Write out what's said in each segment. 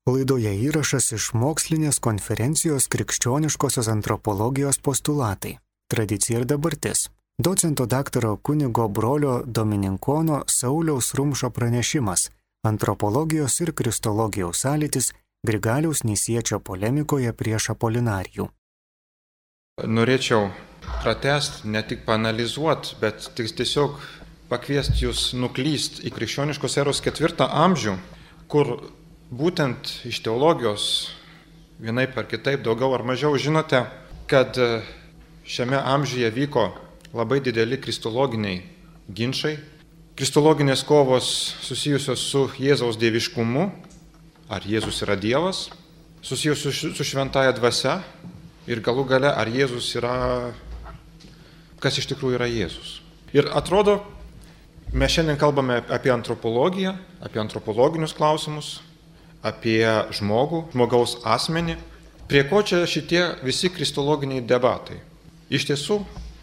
Laidoje įrašas iš mokslinės konferencijos Krikščioniškosios antropologijos postulatai. Tradicija ir dabartis. Docento daktaro kunigo brolio Domininkono Sauliaus Rumšo pranešimas. Antropologijos ir kristologijos sąlytis Grigaliaus Nysiečio polemikoje prieš Apolinarijų. Norėčiau pratęsti, ne tik paanalizuoti, bet tiesiog pakviesti jūs nuklysti į krikščioniškos eros 4 amžių, kur būtent iš teologijos vienaip ar kitaip daugiau ar mažiau žinote, kad šiame amžiuje vyko labai dideli kristologiniai ginčai, kristologinės kovos susijusios su Jėzaus dieviškumu, ar Jėzus yra Dievas, susijusios su šventąja dvasia ir galų gale, ar Jėzus yra, kas iš tikrųjų yra Jėzus. Ir atrodo, mes šiandien kalbame apie antropologiją, apie antropologinius klausimus, apie žmogų, žmogaus asmenį. Prie ko čia šitie visi kristologiniai debatai? Iš tiesų,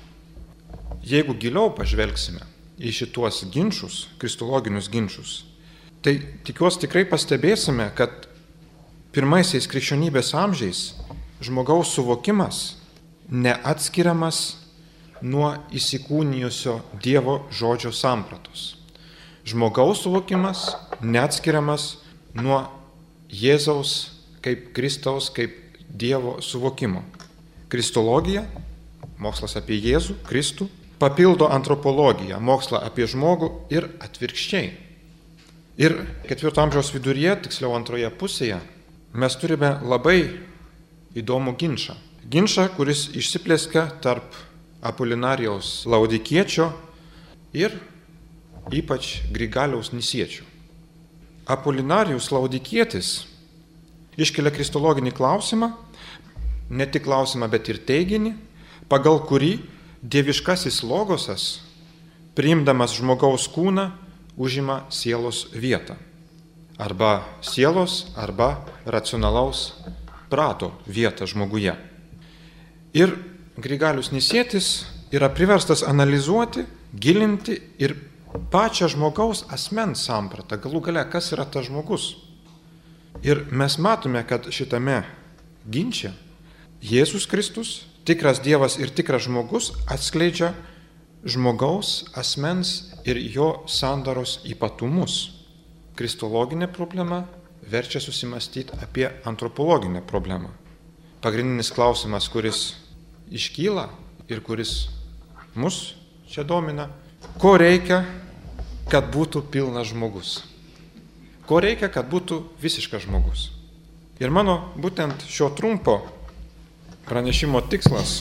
jeigu giliau pažvelgsime į šituos ginčus, kristologinius ginčus, tai tikiuosi tikrai pastebėsime, kad pirmaisiais krikščionybės amžiais žmogaus suvokimas neatskiriamas nuo įsikūnijusio Dievo žodžio sampratos. Žmogaus suvokimas neatskiriamas nuo Jėzaus kaip Kristaus, kaip Dievo suvokimo. Kristologija, mokslas apie Jėzų, Kristų, papildo antropologiją, mokslą apie žmogų ir atvirkščiai. Ir 4 amžiaus viduryje, tiksliau antroje pusėje, mes turime labai įdomų ginčą. Ginčą, kuris išsiplėskia tarp Apolinarijaus Laodikiečio ir ypač Grigaliaus Nysiečio. Apolinarijus Laodikietis iškelia kristologinį klausimą, ne tik klausimą, bet ir teiginį, pagal kurį dieviškasis logosas, priimdamas žmogaus kūną, užima sielos vietą. Arba sielos, arba racionalaus prato vietą žmoguje. Ir Grigalius Nysietis yra priverstas analizuoti, gilinti ir pačią žmogaus asmens sampratą, galų gale, kas yra tas žmogus. Ir mes matome, kad šitame ginče Jėzus Kristus, tikras Dievas ir tikras žmogus, atskleidžia žmogaus asmens ir jo sandaros ypatumus. Kristologinė problema verčia susimastyti apie antropologinę problemą. Pagrindinis klausimas, kuris iškyla ir kuris mus čia domina, ko reikia, kad būtų pilnas žmogus? Ko reikia, kad būtų visiškas žmogus? Ir mano būtent šio trumpo pranešimo tikslas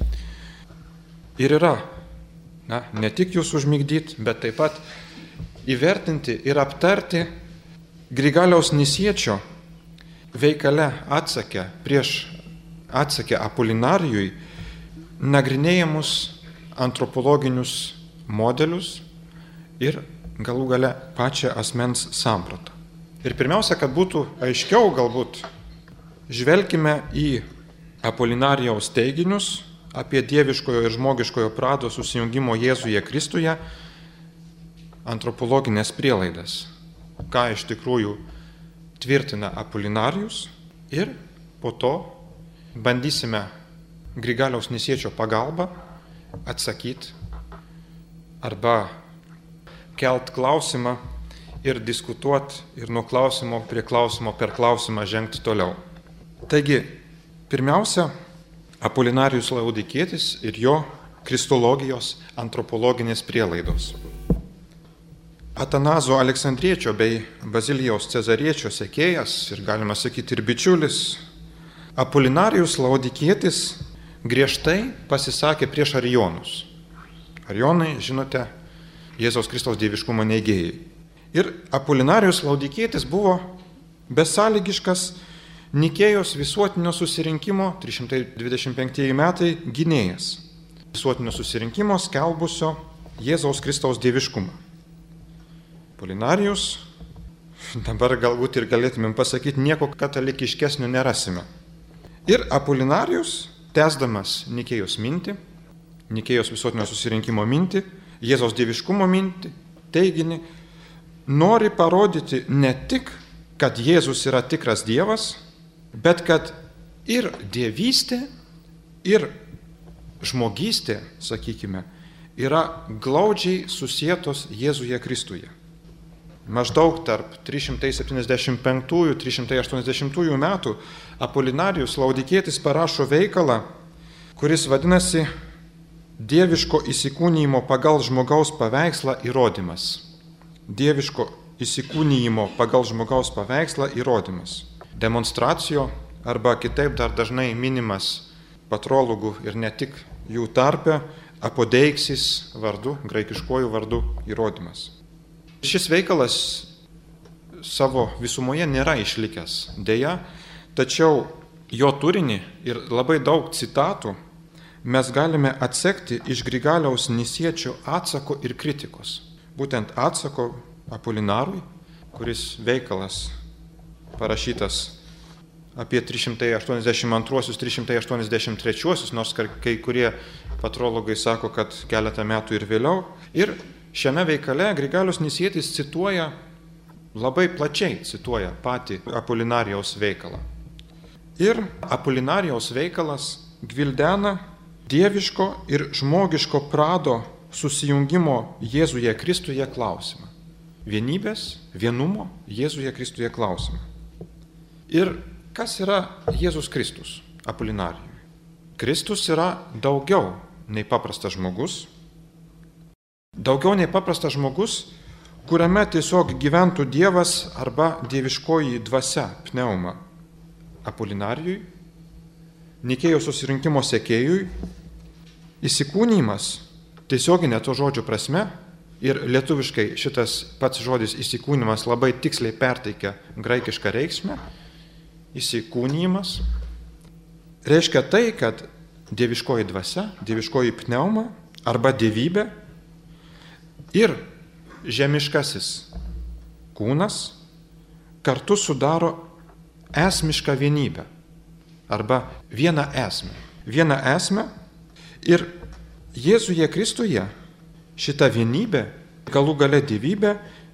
ir yra, ne tik jūs užmigdyti, bet taip pat įvertinti ir aptarti Grigaliaus Nysiečio veikale atsakę Apolinarijui nagrinėjamus antropologinius modelius ir galų gale pačią asmens sampratą. Ir pirmiausia, kad būtų aiškiau galbūt, žvelkime į Apolinarijaus teiginius apie dieviškojo ir žmogiškojo prado susijungimo Jėzuje Kristuje antropologinės prielaidas, ką iš tikrųjų tvirtina Apolinarijus, ir po to bandysime Grigaliaus Nysiečio pagalba atsakyti arba kelt klausimą ir diskutuoti ir nuo klausimo prie klausimo per klausimą žengti toliau. Taigi, pirmiausia, Apolinarijus Laodikietis ir jo kristologijos antropologinės prielaidos. Atanazo Aleksandriečio bei Bazilijaus Cezariečio sekėjas ir galima sakyti ir bičiulis, Apolinarijus Laodikietis griežtai pasisakė prieš arijonus. Arijonai, žinote, Jėzaus Kristaus dieviškumo neigėjai. Ir Apolinarijus Laodikietis buvo besąlygiškas Nikėjos visuotinio susirinkimo 325 metai gynėjas. Visuotinio susirinkimo skelbusio Jėzaus Kristaus dieviškumą. Apolinarijus, dabar galbūt ir galėtumėm pasakyti, nieko katalikiškesnio nerasime. Ir Apolinarijus, tęsdamas Nikėjos mintį, Nikėjos visuotinio susirinkimo mintį, Jėzaus dieviškumo mintį, teiginį, nori parodyti ne tik kad Jėzus yra tikras Dievas, bet kad ir dievystė, ir žmogystė, sakykime, yra glaudžiai susietos Jėzuje Kristuje. Maždaug tarp 375-380 metų Apolinarijus Laudikietis parašo veikalą, kuris vadinasi Dieviško įsikūnijimo pagal žmogaus paveikslą įrodymas. Dieviško įsikūnijimo pagal žmogaus paveikslą įrodymas. Demonstracijo arba kitaip dar dažnai minimas patrologų ir ne tik jų tarpe apodeiksis vardu, graikiškuoju vardu įrodymas. Šis veikalas savo visumoje nėra išlikęs, deja, tačiau jo turinį ir labai daug citatų mes galime atsekti iš Grigaliaus Nisiečio atsako ir kritikos. Būtent atsako Apolinarui, kuris veikalas parašytas apie 382-383, nors kai kurie patrologai sako, kad keletą metų ir vėliau. Ir šiame veikale Grigalius Nisietis cituoja, labai plačiai cituoja patį Apolinarijaus veikalą. Ir Apolinarijaus veikalas gvildena dieviško ir žmogiško prado susijungimo Jėzuje Kristuje klausimą. Vienybės, vienumo Jėzuje Kristuje klausimą. Ir kas yra Jėzus Kristus Apolinarijui? Kristus yra daugiau nei paprastas žmogus. Daugiau nei paprastas žmogus, kuriame tiesiog gyventų Dievas arba dieviškoji dvasia, pneuma. Apolinarijui, Nikėjos susirinkimo sekėjui, įsikūnymas tiesioginė to žodžio prasme, ir lietuviškai šitas pats žodis įsikūnymas labai tiksliai perteikia graikišką reikšmę, įsikūnymas reiškia tai, kad dieviškoji dvasia, dieviškoji pneuma arba dievybė ir žemiškasis kūnas kartu sudaro esmišką vienybę arba vieną esmę. Vieną esmę ir Jėzuje Kristuje šita vienybė, galų gale dievybė,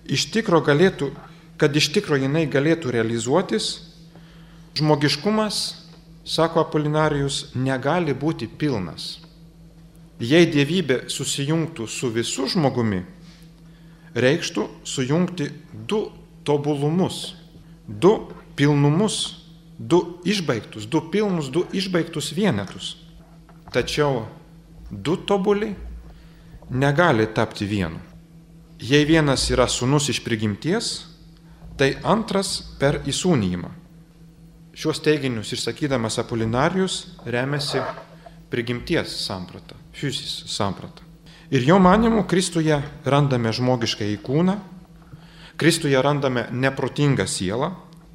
kad iš tikro jinai galėtų realizuotis, žmogiškumas, sako Apolinarijus, negali būti pilnas. Jei dievybė susijungtų su visu žmogumi, reikštų sujungti du tobulumus, du pilnumus, du išbaigtus, du pilnus, du išbaigtus vienetus. Tačiau du tobuli negali tapti vienu. Jei vienas yra sūnus iš prigimties, tai antras per įsūnijimą. Šios teiginius išsakydamas Apolinarijus remiasi prigimties samprata, fiusis samprata. Ir jo manymu Kristuje randame žmogišką įkūną, Kristuje randame neprotingą sielą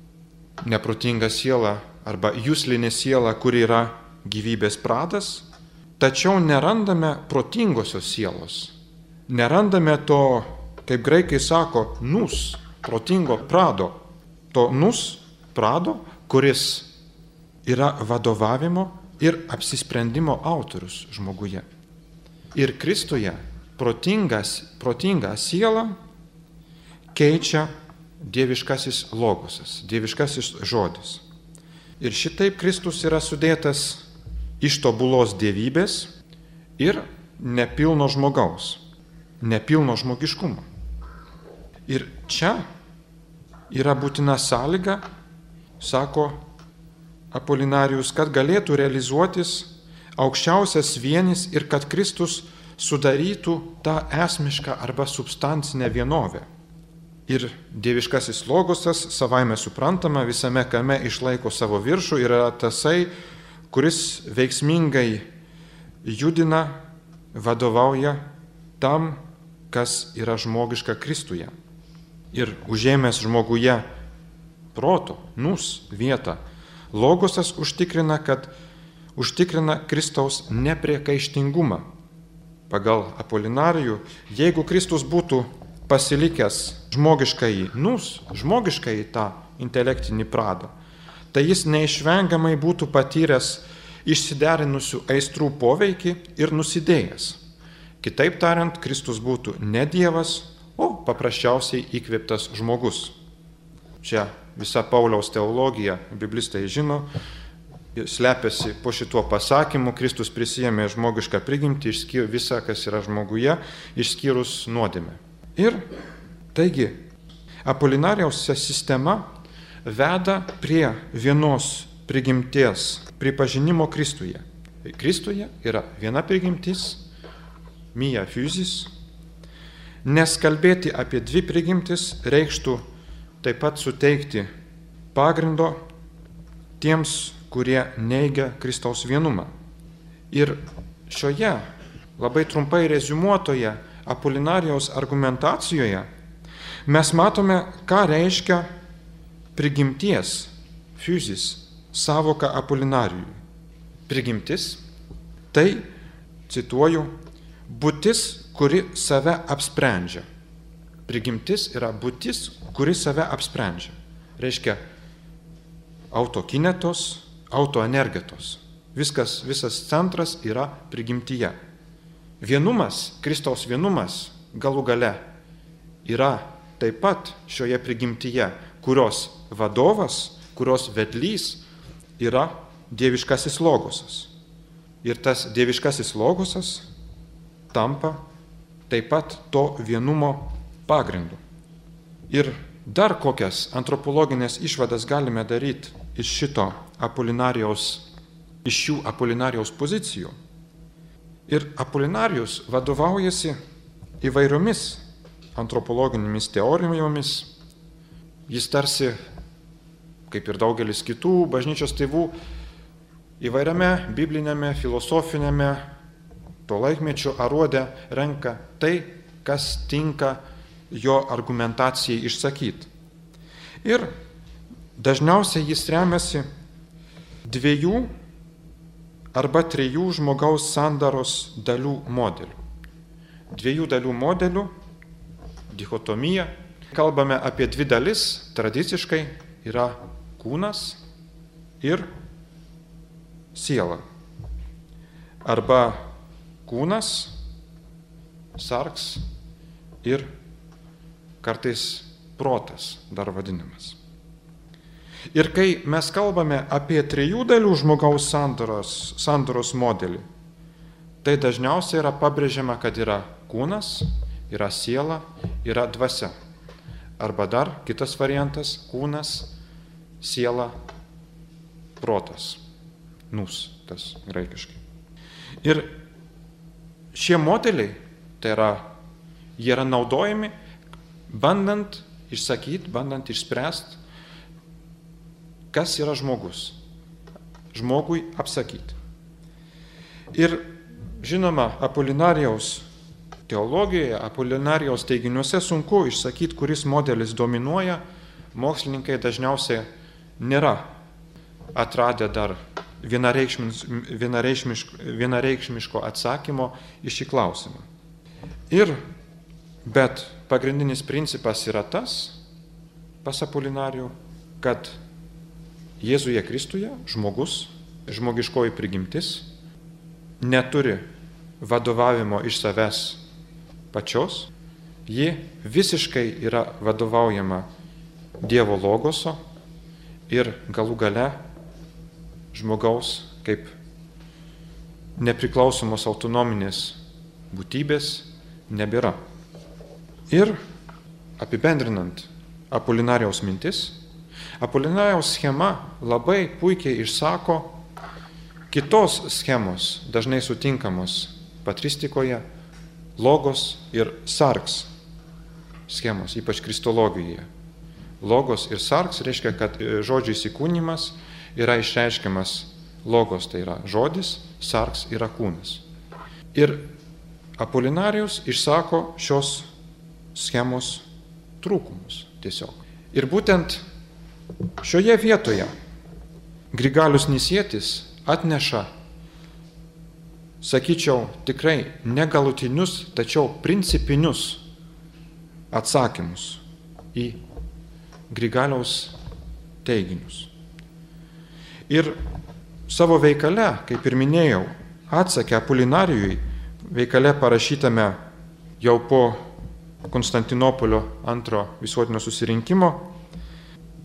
arba juslinė siela, kuri yra gyvybės pradas, tačiau nerandame protingosios sielos. Nerandame to, kaip graikai sako, nus, protingo prado. To nus, prado, kuris yra vadovavimo ir apsisprendimo autorius žmoguje. Ir Kristuje protingą sielą keičia dieviškasis logosas, dieviškasis žodis. Ir šitaip Kristus yra sudėtas iš tobulos dievybės ir nepilno žmogaus, nepilno žmogiškumo. Ir čia yra būtina sąlyga, sako Apolinarijus, kad galėtų realizuotis aukščiausias vienis ir kad Kristus sudarytų tą esmišką arba substancinę vienovę. Ir dieviškasis logosas savaime suprantama visame kame išlaiko savo viršų ir yra tasai, kuris veiksmingai judina, vadovauja tam, kas yra žmogiška Kristuje. Ir užėmęs žmoguje proto, nus vietą, logosas užtikrina Kristaus nepriekaištingumą. Pagal Apolinarijų, jeigu Kristus būtų pasilikęs žmogiškai nus, žmogiškai tą intelektinį pradą, tai jis neišvengiamai būtų patyręs išsiderinusių aistrų poveikį ir nusidėjęs. Kitaip tariant, Kristus būtų ne Dievas, o paprasčiausiai įkvėptas žmogus. Čia visa Pauliaus teologija, biblistai žino, slepiasi po šituo pasakymu, Kristus prisijėmė žmogišką prigimtį, išskyrus visą, kas yra žmoguje, išskyrus nuodėmę. Ir taigi, Apolinarijaus sistema veda prie vienos prigimties pripažinimo Kristuje. Kristuje yra viena prigimtis, mia physis, nes kalbėti apie dvi prigimtis reikštų taip pat suteikti pagrindo tiems, kurie neigia Kristaus vienumą. Ir šioje labai trumpai reziumuotoje Apolinarijaus argumentacijoje mes matome, ką reiškia prigimties, physis, sąvoka Apolinarijui. Prigimtis – tai, cituoju, būtis, kuri save apsprendžia. Prigimtis yra būtis, kuri save apsprendžia. Reiškia autokinetos, autoenergetos. Visas centras yra prigimtyje. Vienumas, Kristaus vienumas galų gale yra taip pat šioje prigimtyje, kurios vadovas, kurios vedlys yra dieviškasis logosas. Ir tas dieviškasis logosas tampa taip pat to vienumo pagrindu. Ir dar kokias antropologinės išvadas galime daryti iš šių Apolinarijaus pozicijų. Ir Apolinarijus vadovaujasi įvairiomis antropologinėmis teorijomis. Jis tarsi, kaip ir daugelis kitų bažnyčios tėvų, įvairiame biblinėme, filosofinėme, to laikmečio aruode renka tai, kas tinka jo argumentacijai išsakyti. Ir dažniausiai jis remiasi 2 arba 3 žmogaus sandaros dalių modelių. 2 dalių modelių, dichotomija. Kalbame apie 2 dalis, tradiciškai yra kūnas ir siela. Arba kūnas, sarks ir kartais protas dar vadinamas. Ir kai mes kalbame apie 3 dalių žmogaus sandaros modelį, tai dažniausiai yra pabrėžiama, kad yra kūnas, yra siela, yra dvasia. Arba dar kitas variantas - kūnas, siela, protas. Nus, tas graikiškai. Ir šie modeliai, tai yra, jie yra naudojami, bandant išsakyti, bandant išspręsti, kas yra žmogus. Žmogui apsakyti. Ir žinoma, Apolinarijaus teologijoje, Apolinarijaus teiginiuose sunku išsakyti, kuris modelis dominuoja. Mokslininkai dažniausiai nėra atradę dar vienareikšmiško atsakymo į šį klausimą. Bet pagrindinis principas yra tas, pas Apolinarijų, kad Jėzuje Kristuje žmogus, žmogiškoji prigimtis, neturi vadovavimo iš savęs pačios, ji visiškai yra vadovaujama Dievo logoso ir galų gale žmogaus kaip nepriklausomos autonominės būtybės nebėra. Ir apibendrinant Apolinarijaus mintis, Apolinarijaus schema labai puikiai išsako kitos schemos, dažnai sutinkamos patristikoje, logos ir sarks schemos, ypač kristologijoje. Logos ir sarks reiškia, kad žodžio įsikūnimas yra išreiškiamas logos, tai yra žodis, sarks yra kūnas. Ir Apolinarijus išsako šios schemos trūkumus tiesiog. Ir būtent šioje vietoje Grigalius Nisietis atneša, sakyčiau, tikrai negalutinius, tačiau principinius atsakymus į Grigaliaus teiginius. Ir savo veikale, kaip ir minėjau, atsakė Apolinarijui, veikale parašytame jau po Konstantinopolio antro visuotinio susirinkimo,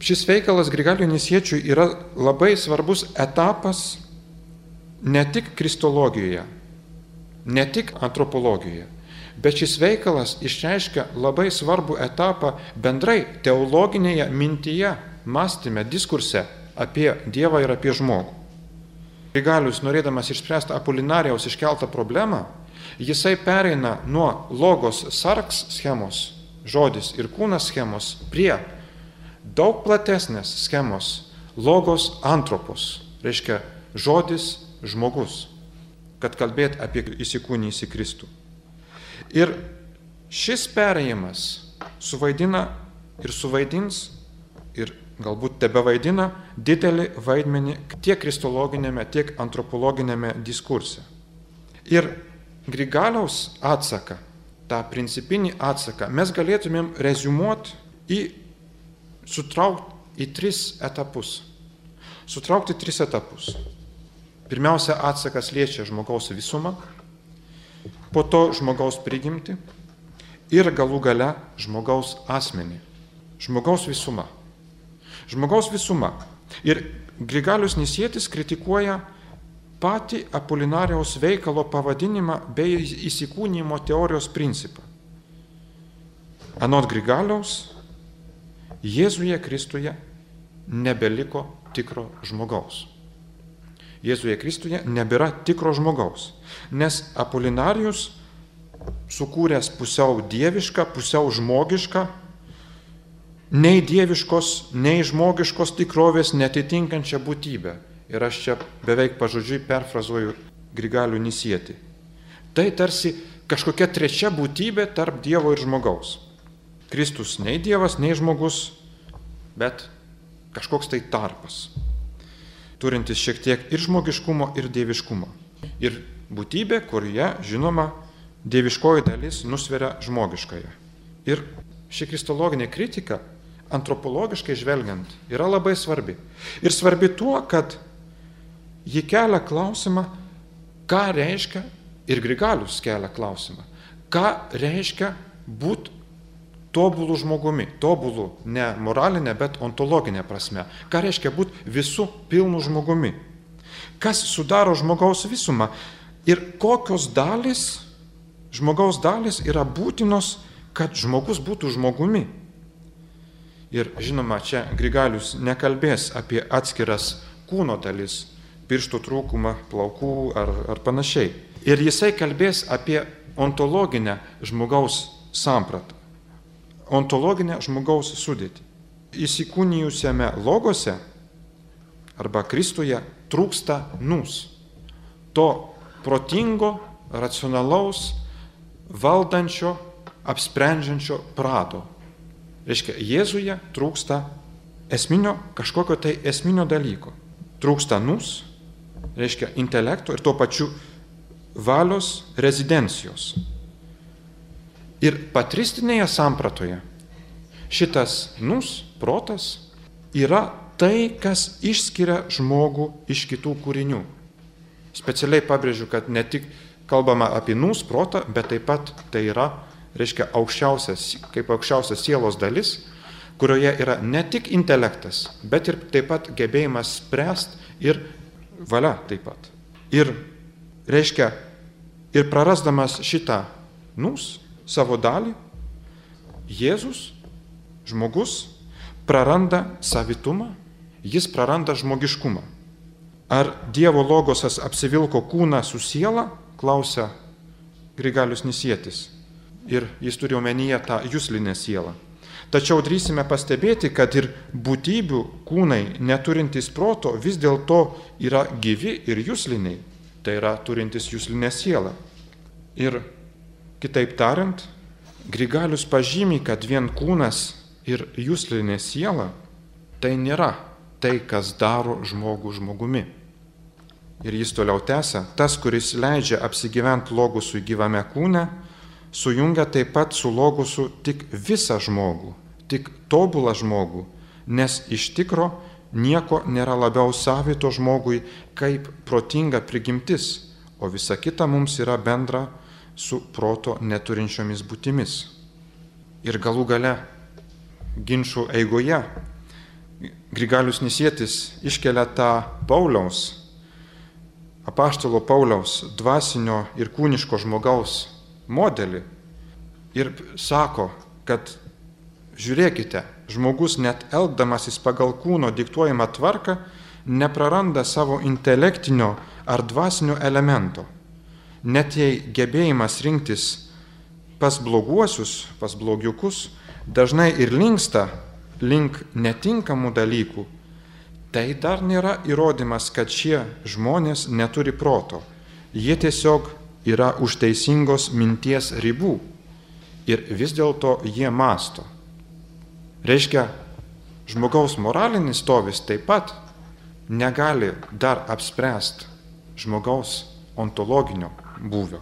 šis veikalas Grigaliui Nisiečiui yra labai svarbus etapas ne tik kristologijoje, ne tik antropologijoje, bet šis veikalas išreiškia labai svarbų etapą bendrai teologinėje mintyje, mąstyme, diskurse apie Dievą ir apie žmogų. Grigalius, norėdamas išspręsti Apolinarijaus iškeltą problemą, jisai pereina nuo logos sarks schemos, žodis ir kūnas schemos, prie daug platesnės schemos, logos antropos, reiškia žodis žmogus, kad kalbėt apie įsikūnijusį Kristų. Ir šis perėjimas suvaidina ir suvaidins ir galbūt tebevaidina didelį vaidmenį tiek kristologinėme, tiek antropologinėme diskurse. Ir Grigaliaus atsaką, tą principinį atsaką, mes galėtumėm reziumuoti sutraukti į 3 etapus. Sutraukti 3 etapus. Pirmiausia, atsakas liečia žmogaus visumą, po to žmogaus prigimtį ir galų gale žmogaus asmenį. Žmogaus visuma. Žmogaus visuma. Ir Grigalius Nisietis kritikuoja patį Apolinarijaus veikalo pavadinimą bei įsikūnijimo teorijos principą. Anot Grigaliaus, Jėzuje Kristuje nebeliko tikro žmogaus. Jėzuje Kristuje nebėra tikro žmogaus, nes Apolinarijus sukūręs pusiau dievišką, pusiau žmogišką, nei dieviškos, nei žmogiškos tikrovės netitinkančią būtybę. Ir aš čia beveik pažodžiui perfrazuoju Grigalių Nisietį. Tai tarsi kažkokia trečia būtybė tarp Dievo ir žmogaus. Kristus nei Dievas, nei žmogus, bet kažkoks tai tarpas, turintis šiek tiek ir žmogiškumo, ir dieviškumo. Ir būtybė, kurioje, žinoma, dieviškoji dalis nusveria žmogiškąją. Ir ši kristologinė kritika, antropologiškai žvelgiant, yra labai svarbi. Ir svarbi tuo, kad ji kelia klausimą, ką reiškia, ir Grigalius kelia klausimą, ką reiškia būti tobulų žmogumi, tobulų ne moralinė, bet ontologinė prasme. Ką reiškia būti visų pilnų žmogumi? Kas sudaro žmogaus visumą ir kokios žmogaus dalis yra būtinos, kad žmogus būtų žmogumi? Ir žinoma, čia Grigalius nekalbės apie atskiras kūno dalis, pirštų trūkumą, plaukų ar panašiai. Ir jisai kalbės apie ontologinę žmogaus sampratą. Ontologinę žmogaus sudėtį. Įsikūnijusiame logose arba Kristuje trūksta nus. To protingo, racionalaus, valdančio, apsprendžiančio prado. Reiškia, Jėzuje trūksta kažkokio tai esminio dalyko. Trūksta nus, reiškia intelekto ir tuo pačiu valios rezidencijos. Ir patristinėje sampratoje šitas nus, protas, yra tai, kas išskiria žmogų iš kitų kūrinių. Specialiai pabrėžiu, kad ne tik kalbama apie nus, protą, bet taip pat tai yra, reiškia, aukščiausia sielos dalis, kurioje yra ne tik intelektas, bet ir taip pat gebėjimas spręsti ir valia taip pat. Ir, reiškia, ir prarasdamas šitą nus, savo dalį, Jėzus, žmogus, praranda savitumą, jis praranda žmogiškumą. Ar Dievo logosas apsivilko kūną su siela, klausia Grigalius Nisietis. Ir jis turi omenyje tą juslinę sielą. Tačiau drįsime pastebėti, kad ir būtybių kūnai neturintys proto vis dėlto yra gyvi ir jusliniai, tai yra turintys juslinę sielą. Ir kitaip tariant, Grigalius pažymi, kad vien kūnas ir juslinė siela tai nėra tai, kas daro žmogų žmogumi. Ir jis toliau tęsia, tas, kuris leidžia apsigyventi logosui gyvame kūne, sujungia taip pat su logosu tik visą žmogų, tik tobulą žmogų, nes iš tikro nieko nėra labiau savito žmogui kaip protinga prigimtis, o visa kita mums yra bendra su proto neturinčiomis būtimis. Ir galų gale ginčų eigoje Grigalius Nisietis iškelia tą apaštalo Pauliaus dvasinio ir kūniško žmogaus modelį ir sako, kad žiūrėkite, žmogus net elgdamasis pagal kūno diktuojamą tvarką nepraranda savo intelektinio ar dvasinio elemento. Net jei gebėjimas rinktis pas bloguosius, pas blogiukus, dažnai ir linksta link netinkamų dalykų, tai dar nėra įrodymas, kad šie žmonės neturi proto. Jie tiesiog yra už teisingos minties ribų ir vis dėlto jie mąsto. Reiškia, žmogaus moralinis stovis taip pat negali dar apspręsti žmogaus ontologinio būvio.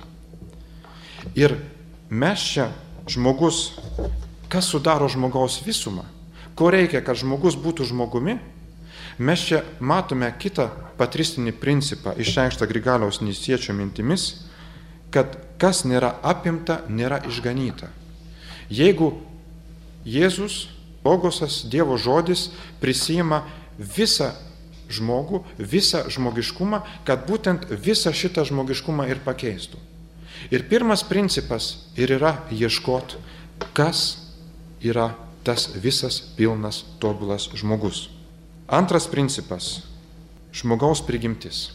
Ir mes čia žmogus, kas sudaro žmogaus visumą, ko reikia, kad žmogus būtų žmogumi, mes čia matome kitą patristinį principą išreikštą Grigaliaus Nisiečio mintimis, kad kas nėra apimta, nėra išganyta. Jeigu Jėzus, Logosas, Dievo žodis prisima visą žmogų, visą žmogiškumą, kad būtent visą šitą žmogiškumą ir pakeistų. Ir pirmas principas ir yra ieškoti, kas yra tas visas pilnas tobulas žmogus. Antras principas – žmogaus prigimtis,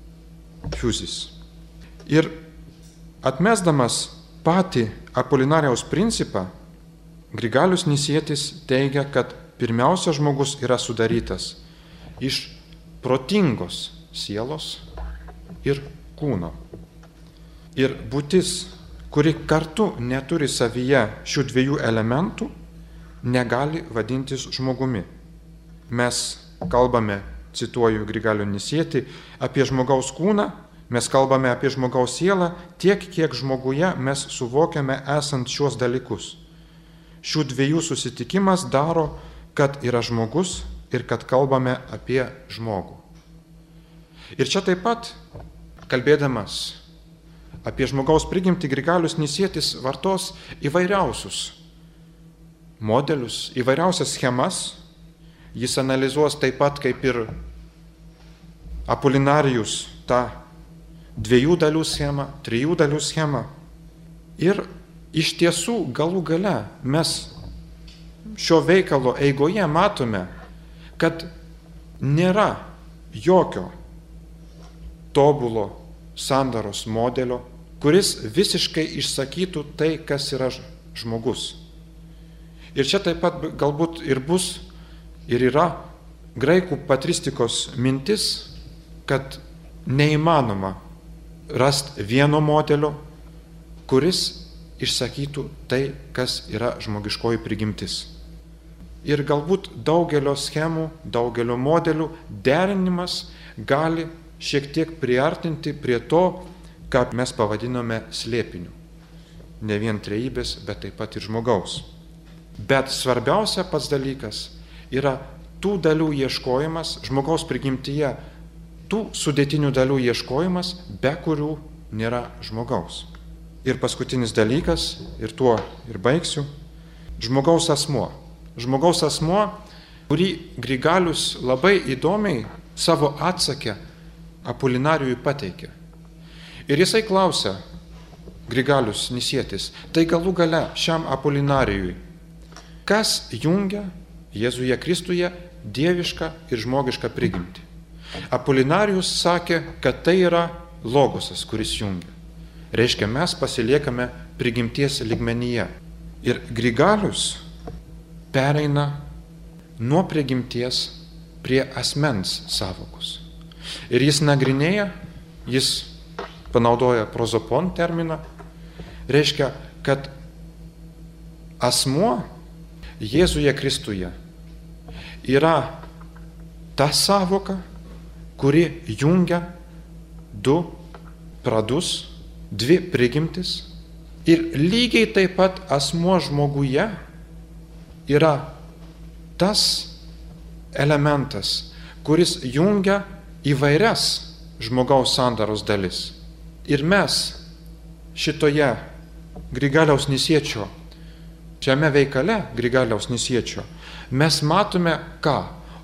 fizis. Ir atmesdamas patį Apolinarijaus principą, Grigalius Nisietis teigia, kad pirmiausia žmogus yra sudarytas iš protingos sielos ir kūno. Ir būtis, kuri kartu neturi savyje šių dviejų elementų, negali vadintis žmogumi. Mes kalbame, cituoju Grigalių Nisietį, apie žmogaus kūną, mes kalbame apie žmogaus sielą tiek, kiek žmoguje mes suvokiame esant šios dalykus. Šių dviejų susitikimas daro, kad yra žmogus ir kad kalbame apie žmogų. Ir čia taip pat, kalbėdamas apie žmogaus prigimtį, Grigalius Nisietis vartos įvairiausius modelius, įvairiausias schemas. Jis analizuos taip pat kaip ir Apolinarijus tą 2 dalių schemą, 3 dalių schemą. Ir iš tiesų galų gale mes šio veikalo eigoje matome, kad nėra jokio tobulo sandaros modelio, kuris visiškai išsakytų tai, kas yra žmogus. Ir čia taip pat galbūt ir bus, ir yra graikų patristikos mintis, kad neįmanoma rasti vieno modelio, kuris išsakytų tai, kas yra žmogiškoji prigimtis. Ir galbūt daugelio schemų, daugelio modelių derinimas gali šiek tiek priartinti prie to, ką mes pavadinome slėpiniu. Ne vien trejybės, bet taip pat ir žmogaus. Bet svarbiausia pats dalykas yra tų dalių ieškojimas, žmogaus prigimtyje, tų sudėtinių dalių ieškojimas, be kurių nėra žmogaus. Ir paskutinis dalykas, ir tuo ir baigsiu, žmogaus asmuo. Žmogaus asmuo, kurį Grigalius labai įdomiai savo atsakę Apolinarijui pateikė. Ir jisai klausia, Grigalius Nisietis, tai galų gale šiam Apolinarijui, kas jungia Jėzuje Kristuje dievišką ir žmogišką prigimtį. Apolinarijus sakė, kad tai yra logosas, kuris jungia. Reiškia, mes pasiliekame prigimties lygmenyje. Ir Grigalius pereina nuo prigimties prie asmens sąvokos. Ir jis nagrinėja, jis panaudoja prozopon terminą, reiškia, kad asmuo Jėzuje Kristuje yra ta sąvoka, kuri jungia 2 pradus, 2 prigimtis. Ir lygiai taip pat asmuo žmoguje yra tas elementas, kuris jungia įvairias žmogaus sandaros dalis. Ir mes šitoje Grigaliaus Nisiečio, šiame veikale Grigaliaus Nisiečio, mes matome ką?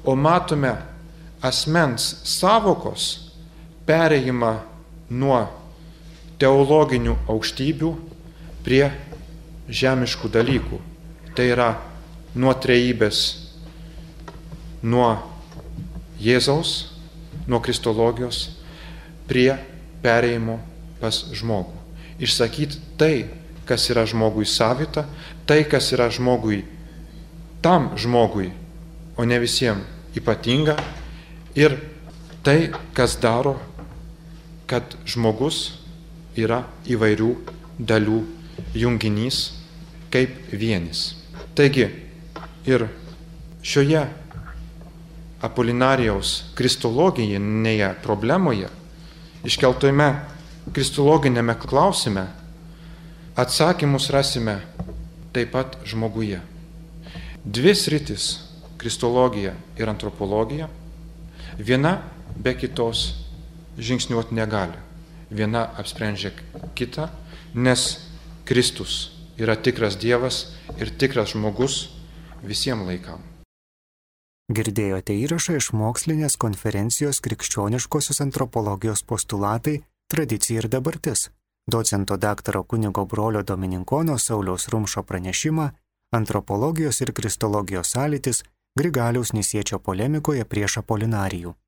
o matome asmens savokos perėjimą nuo teologinių aukštybių prie žemiškų dalykų. Tai yra nuo trejybės, nuo Jėzaus, nuo kristologijos prie perėjimo pas žmogų. Išsakyti tai, kas yra žmogui savita, tai, kas yra žmogui, tam žmogui, o ne visiems ypatinga, ir tai, kas daro, kad žmogus yra įvairių dalių junginys kaip vienis. Taigi ir šioje Apolinarijaus kristologinėje problemoje, iškeltojame kristologinėme klausime, atsakymus rasime taip pat žmoguje. Dvi sritis - kristologija ir antropologija - viena be kitos žingsniuoti negali. Viena apsprendžia kitą, nes Kristus yra tikras Dievas ir tikras žmogus visiems laikams. Girdėjote įrašą iš mokslinės konferencijos Krikščioniškosios antropologijos postulatai, tradicija ir dabartis. Docento daktaro kunigo brolio Dominikono Sauliaus Rumšo pranešimą Antropologijos ir kristologijos sąlytis Grigaliaus Nisiečio polemikoje prieš Apolinarijų.